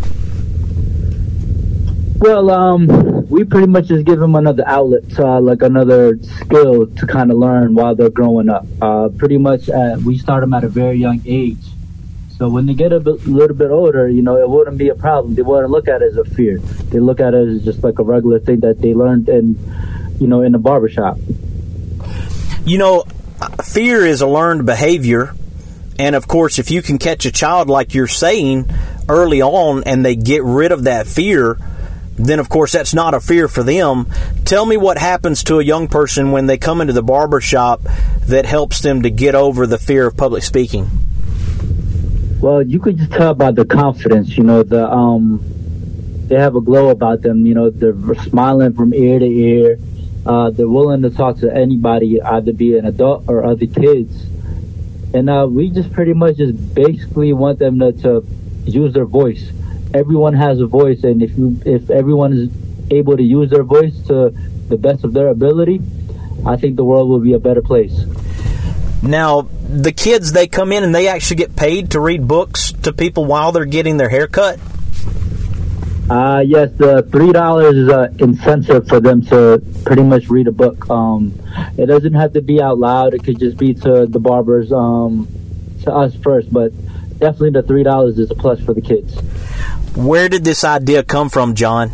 Well, um, we pretty much just give them another outlet, uh, like another skill to kind of learn while they're growing up. Uh, pretty much, uh, we start them at a very young age. So when they get a bit, little bit older, you know, it wouldn't be a problem. They wouldn't look at it as a fear. They look at it as just like a regular thing that they learned in, you know, in the barbershop. You know, fear is a learned behavior. And, of course, if you can catch a child, like you're saying, early on, and they get rid of that fear, then, of course, that's not a fear for them. Tell me what happens to a young person when they come into the barbershop that helps them to get over the fear of public speaking. Well, you could just tell by the confidence, you know, the um, they have a glow about them, you know, they're smiling from ear to ear. Uh, they're willing to talk to anybody, either be an adult or other kids. And uh, we just pretty much just basically want them to, to use their voice. Everyone has a voice, and if you, if everyone is able to use their voice to the best of their ability, I think the world will be a better place. Now, the kids, they come in and they actually get paid to read books to people while they're getting their hair cut? Uh, yes, the three dollars is an incentive for them to pretty much read a book. Um, it doesn't have to be out loud. It could just be to the barbers, um, to us first. But definitely the three dollars is a plus for the kids. Where did this idea come from, John?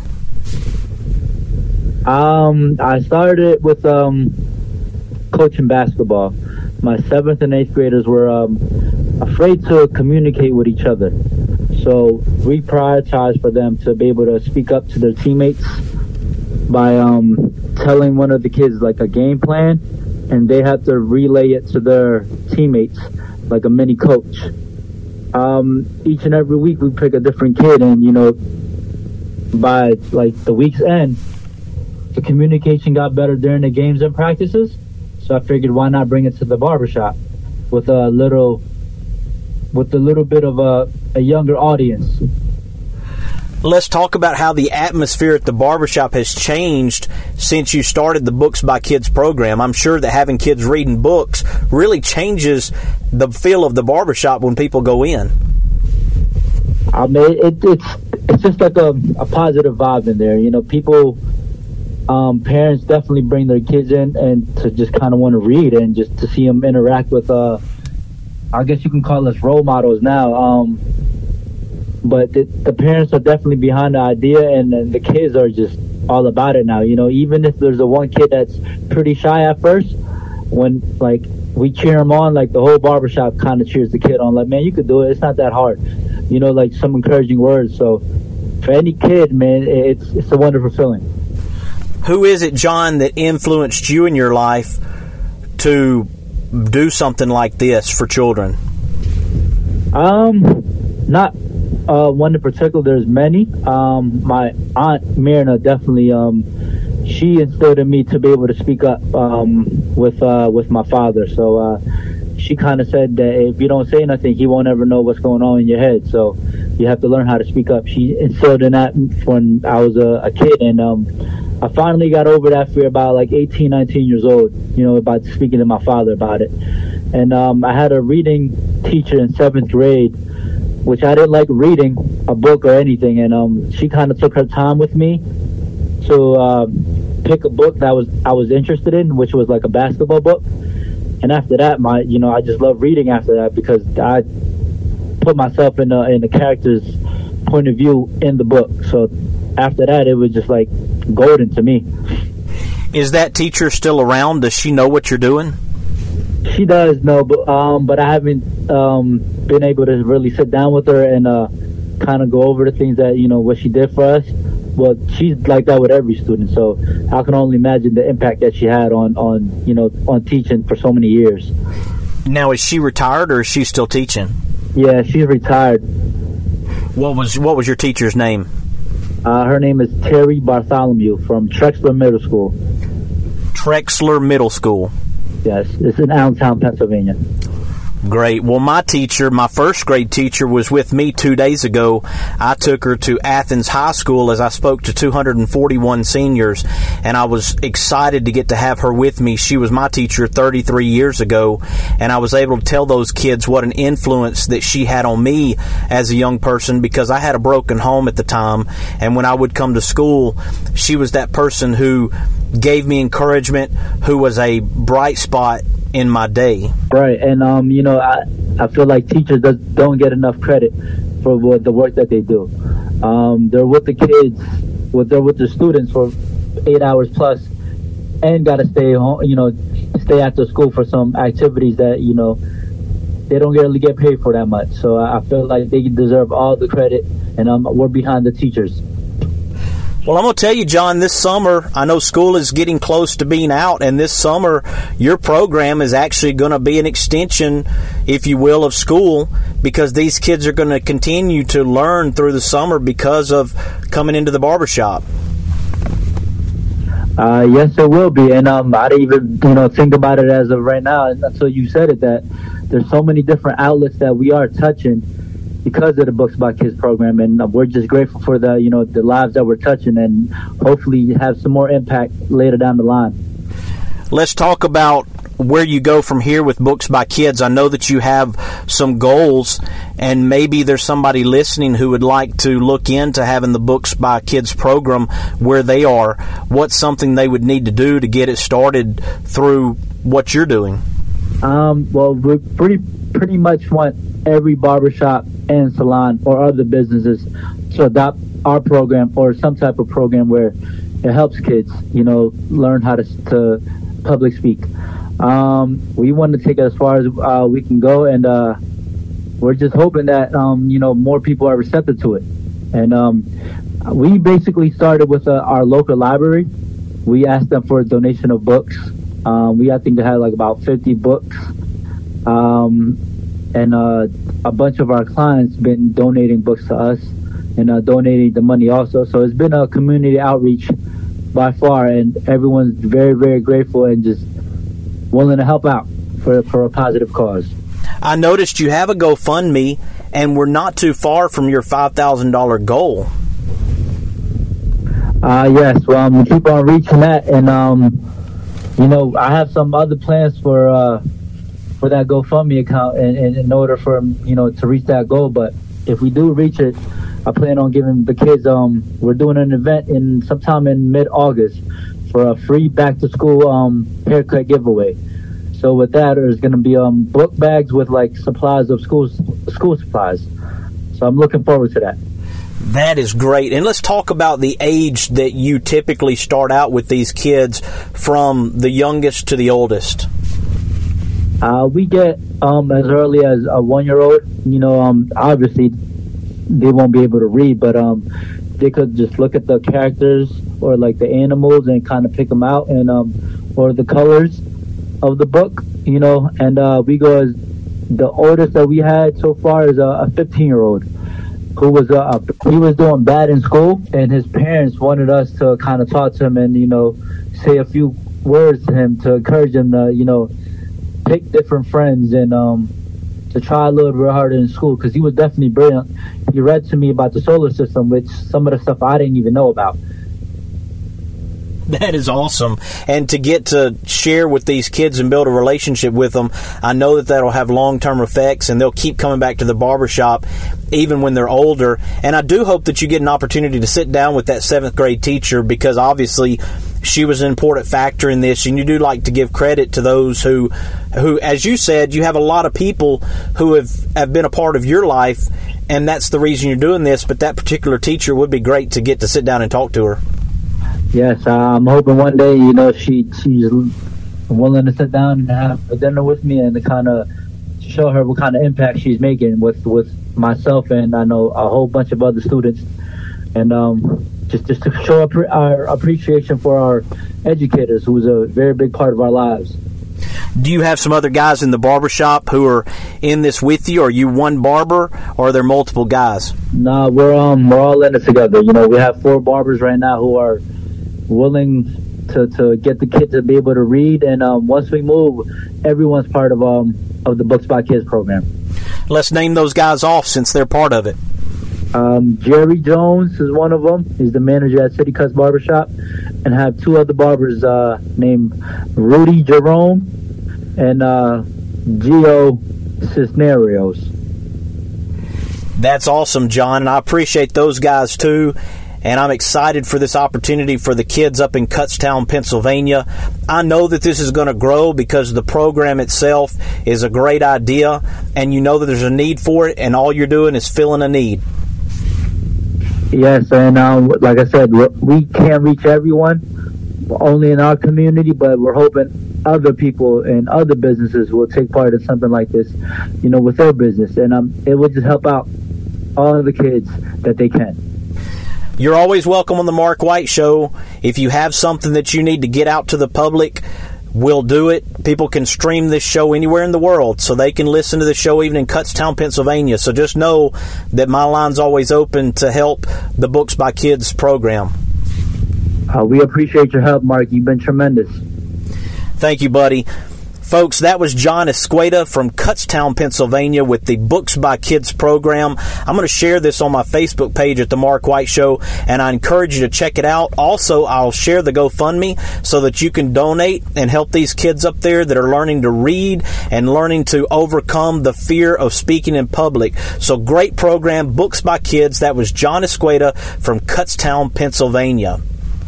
Um, I started with um, coaching basketball. My seventh and eighth graders were um, afraid to communicate with each other. So we prioritized for them to be able to speak up to their teammates by um, telling one of the kids like a game plan, and they have to relay it to their teammates like a mini coach. Um, each and every week we pick a different kid, and you know, by like the week's end, the communication got better during the games and practices. So I figured, why not bring it to the barbershop with a little, with a little bit of a, a younger audience. Let's talk about how the atmosphere at the barbershop has changed since you started the Books by Kids program. I'm sure that having kids reading books really changes the feel of the barbershop when people go in. I mean, it, it's it's just like a, a positive vibe in there. You know, people, um, parents definitely bring their kids in and to just kind of want to read and just to see them interact with, uh, I guess you can call us role models now. Um, But the, the parents are definitely behind the idea, and, and the kids are just all about it now. You know, even if there's a one kid that's pretty shy at first, when, like, we cheer him on, like, the whole barbershop kind of cheers the kid on. Like, man, you could do it. It's not that hard. You know, like, some encouraging words. So, for any kid, man, it's it's a wonderful feeling. Who is it, John, that influenced you in your life to do something like this for children? Um, not... Uh, one in particular, there's many. Um, my aunt Myrna definitely, um, she instilled in me to be able to speak up um, with uh, with my father. So uh, she kind of said that if you don't say nothing, he won't ever know what's going on in your head. So you have to learn how to speak up. She instilled in that when I was a, a kid, and um, I finally got over that fear about like eighteen, nineteen years old, you know, about speaking to my father about it. And um, I had a reading teacher in seventh grade, which I didn't like reading a book or anything, and um, she kind of took her time with me to uh, pick a book that was I was interested in, which was like a basketball book. And after that, my you know I just love reading after that because I put myself in the in the character's point of view in the book. So after that, it was just like golden to me. Is that teacher still around? Does she know what you're doing? She does know, but um, but I haven't um, been able to really sit down with her and uh, kind of go over the things that, you know, what she did for us. Well, she's like that with every student, so I can only imagine the impact that she had on, on you know, on teaching for so many years. Now, is she retired or is she still teaching? Yeah, she's retired. What was what was your teacher's name? Uh, her name is Terry Bartholomew from Trexler Middle School. Trexler Middle School. Yes, it's in Allentown, Pennsylvania. Great. Well, my teacher, my first grade teacher, was with me two days ago. I took her to Athens High School as I spoke to two hundred forty-one seniors, and I was excited to get to have her with me. She was my teacher thirty-three years ago, and I was able to tell those kids what an influence that she had on me as a young person, because I had a broken home at the time, and when I would come to school, she was that person who gave me encouragement, who was a bright spot in my day. Right, and um, you know, I I feel like teachers does, don't get enough credit for what, the work that they do. Um, they're with the kids, with they're with the students for eight hours plus, and got to stay home, you know, stay after school for some activities that, you know, they don't really get paid for that much. So I, I feel like they deserve all the credit, and um, we're behind the teachers. Well, I'm going to tell you, John, this summer, I know school is getting close to being out, and this summer, your program is actually going to be an extension, if you will, of school, because these kids are going to continue to learn through the summer because of coming into the barbershop. Uh, yes, it will be, and um, I didn't even, you know, think about it as of right now, until you said it, that there's so many different outlets that we are touching because of the Books by Kids program, and we're just grateful for the, you know, the lives that we're touching, and hopefully have some more impact later down the line. let's talk about where you go from here with Books by Kids. I know that you have some goals, and maybe there's somebody listening who would like to look into having the Books by Kids program where they are. What's something they would need to do to get it started through what you're doing? Um, well, we pretty pretty much want every barbershop and salon or other businesses to adopt our program or some type of program where it helps kids, you know, learn how to, to public speak. Um, we want to take it as far as uh, we can go, and uh, we're just hoping that, um, you know, more people are receptive to it. And um, we basically started with uh, our local library. We asked them for a donation of books. Um, we, I think, they had like about fifty books. Um, and uh, a bunch of our clients been donating books to us and uh, donating the money also. So it's been a community outreach by far, and everyone's very, very grateful and just willing to help out for for a positive cause. I noticed you have a GoFundMe, and we're not too far from your five thousand dollars goal. Uh, yes, well, um, we keep on reaching that, and um, you know, I have some other plans for uh, for that GoFundMe account, and, and in order for you know to reach that goal. But if we do reach it, I plan on giving the kids. Um, we're doing an event in sometime in mid-August for a free back-to-school um, haircut giveaway. So with that, there's going to be um, book bags with like supplies of school school supplies. So I'm looking forward to that. That is great. And let's talk about the age that you typically start out with these kids, from the youngest to the oldest. Uh, we get um, as early as a one-year-old. You know, um, obviously they won't be able to read, but um, they could just look at the characters or like the animals and kind of pick them out, and um, or the colors of the book, you know. And uh, we go as the oldest that we had so far is a fifteen-year-old who was uh, he was doing bad in school, and his parents wanted us to kind of talk to him and you know say a few words to him to encourage him to you know pick different friends and um, to try a little bit harder in school, because he was definitely brilliant. He read to me about the solar system, which some of the stuff I didn't even know about. That is awesome. And to get to share with these kids and build a relationship with them, I know that that'll have long-term effects, and they'll keep coming back to the barbershop even when they're older. And I do hope that you get an opportunity to sit down with that seventh grade teacher, because obviously she was an important factor in this, and you do like to give credit to those who, who, as you said, you have a lot of people who have, have been a part of your life, and that's the reason you're doing this. But that particular teacher would be great to get to sit down and talk to her. Yes, I'm hoping one day, you know, she she's willing to sit down and have a dinner with me and to kind of show her what kind of impact she's making with, with myself and I know a whole bunch of other students, and um, just just to show up our appreciation for our educators, who is a very big part of our lives. Do you have some other guys in the barbershop who are in this with you? Are you one barber, or are there multiple guys? No, we're um we're all in it together. You know, we have four barbers right now who are willing to, to get the kids to be able to read, and um, once we move, everyone's part of um of the Books by Kids program. Let's name those guys off since they're part of it. Um, Jerry Jones is one of them. He's the manager at City Cuts Barbershop, and I have two other barbers uh, named Rudy Jerome and uh, Gio Cisneros. That's awesome, John, and I appreciate those guys too. And I'm excited for this opportunity for the kids up in Kutztown, Pennsylvania. I know that this is going to grow because the program itself is a great idea, and you know that there's a need for it, and all you're doing is filling a need. Yes, and um, like I said, we can't reach everyone, only in our community, but we're hoping other people and other businesses will take part in something like this, you know, with their business, and um, it will just help out all of the kids that they can. You're always welcome on the Mark White Show. If you have something that you need to get out to the public, we'll do it. People can stream this show anywhere in the world, so they can listen to the show even in Kutztown, Pennsylvania. So just know that my line's always open to help the Books by Kids program. Uh, we appreciate your help, Mark. You've been tremendous. Thank you, buddy. Folks, that was John Esqueda from Kutztown, Pennsylvania with the Books by Kids program. I'm going to share this on my Facebook page at The Mark White Show, and I encourage you to check it out. Also, I'll share the GoFundMe so that you can donate and help these kids up there that are learning to read and learning to overcome the fear of speaking in public. So great program, Books by Kids. That was John Esqueda from Kutztown, Pennsylvania.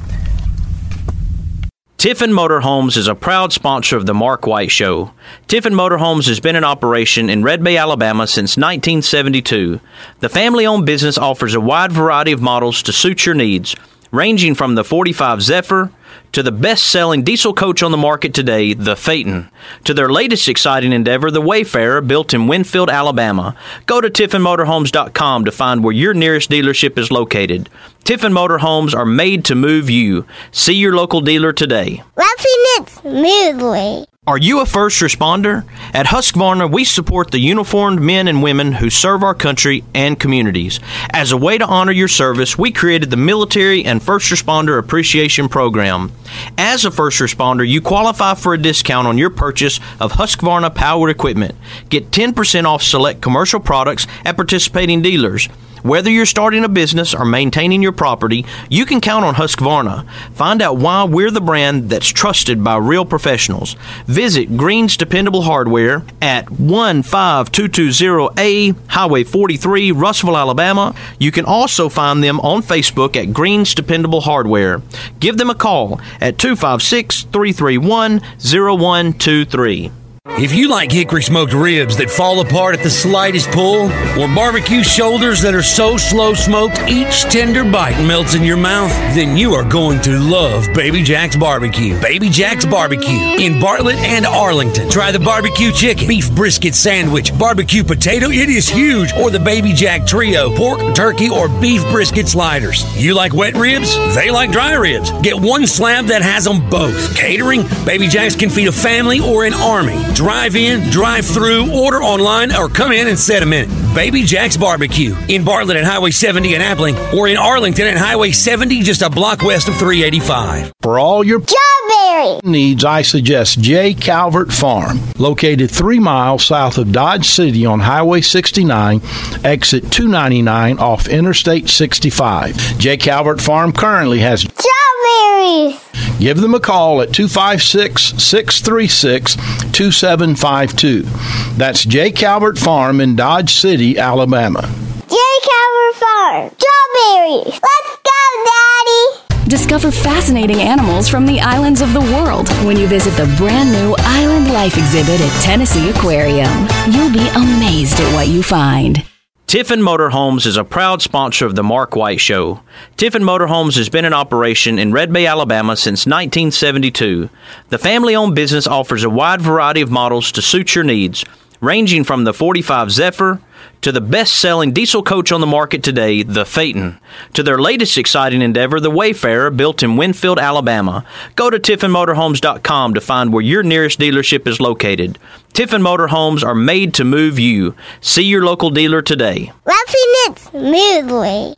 Tiffin Motorhomes is a proud sponsor of the Mark White Show. Tiffin Motorhomes has been in operation in Red Bay, Alabama since nineteen seventy-two. The family-owned business offers a wide variety of models to suit your needs, ranging from the forty-five Zephyr to the best-selling diesel coach on the market today, the Phaeton, to their latest exciting endeavor, the Wayfarer, built in Winfield, Alabama. Go to tiffin motorhomes dot com to find where your nearest dealership is located. Tiffin Motorhomes are made to move you. See your local dealer today. Roughing it smoothly. Are you a first responder? At Husqvarna, we support the uniformed men and women who serve our country and communities. As a way to honor your service, we created the Military and First Responder Appreciation Program. As a first responder, you qualify for a discount on your purchase of Husqvarna powered equipment. Get ten percent off select commercial products at participating dealers. Whether you're starting a business or maintaining your property, you can count on Husqvarna. Find out why we're the brand that's trusted by real professionals. Visit Green's Dependable Hardware at one five two two zero A Highway forty-three, Russellville, Alabama. You can also find them on Facebook at Green's Dependable Hardware. Give them a call at two five six, three three one, zero one two three. If you like hickory smoked ribs that fall apart at the slightest pull, or barbecue shoulders that are so slow smoked each tender bite melts in your mouth, then you are going to love Baby Jack's Barbecue. Baby Jack's Barbecue in Bartlett and Arlington. Try the barbecue chicken, beef brisket sandwich, barbecue potato, it is huge, or the Baby Jack Trio, pork, turkey, or beef brisket sliders. You like wet ribs? They like dry ribs. Get one slab that has them both. Catering? Baby Jack's can feed a family or an army. Drive in, drive through, order online, or come in and set a minute. Baby Jack's Barbecue in Bartlett at Highway seventy in Appling, or in Arlington at Highway seventy, just a block west of three eighty-five. For all your strawberry needs, I suggest J. Calvert Farm, located three miles south of Dodge City on Highway sixty-nine, exit two ninety-nine off Interstate sixty-five. J. Calvert Farm currently has strawberries. Give them a call at two five six, six three six, two seven five two. That's J. Calvert Farm in Dodge City, Alabama. J. Calvert Farm. Strawberries. Let's go, Daddy. Discover fascinating animals from the islands of the world when you visit the brand new Island Life exhibit at Tennessee Aquarium. You'll be amazed at what you find. Tiffin Motorhomes is a proud sponsor of the Mark White Show. Tiffin Motorhomes has been in operation in Red Bay, Alabama since nineteen seventy-two. The family-owned business offers a wide variety of models to suit your needs, ranging from the forty-five Zephyr to the best-selling diesel coach on the market today, the Phaeton, to their latest exciting endeavor, the Wayfarer, built in Winfield, Alabama. Go to tiffin motorhomes dot com to find where your nearest dealership is located. Tiffin Motorhomes are made to move you. See your local dealer today. Roughing it smoothly.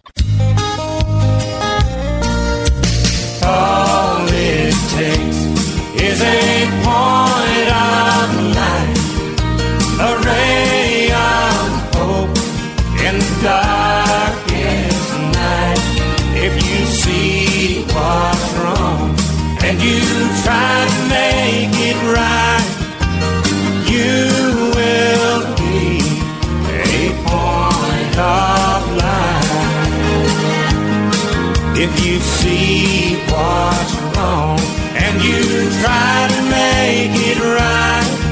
All it takes is a point of light, a ray of hope in the darkest night. If you see what's wrong and you try to make it right, you will be a point of light. If you see what's wrong and you try to make it right,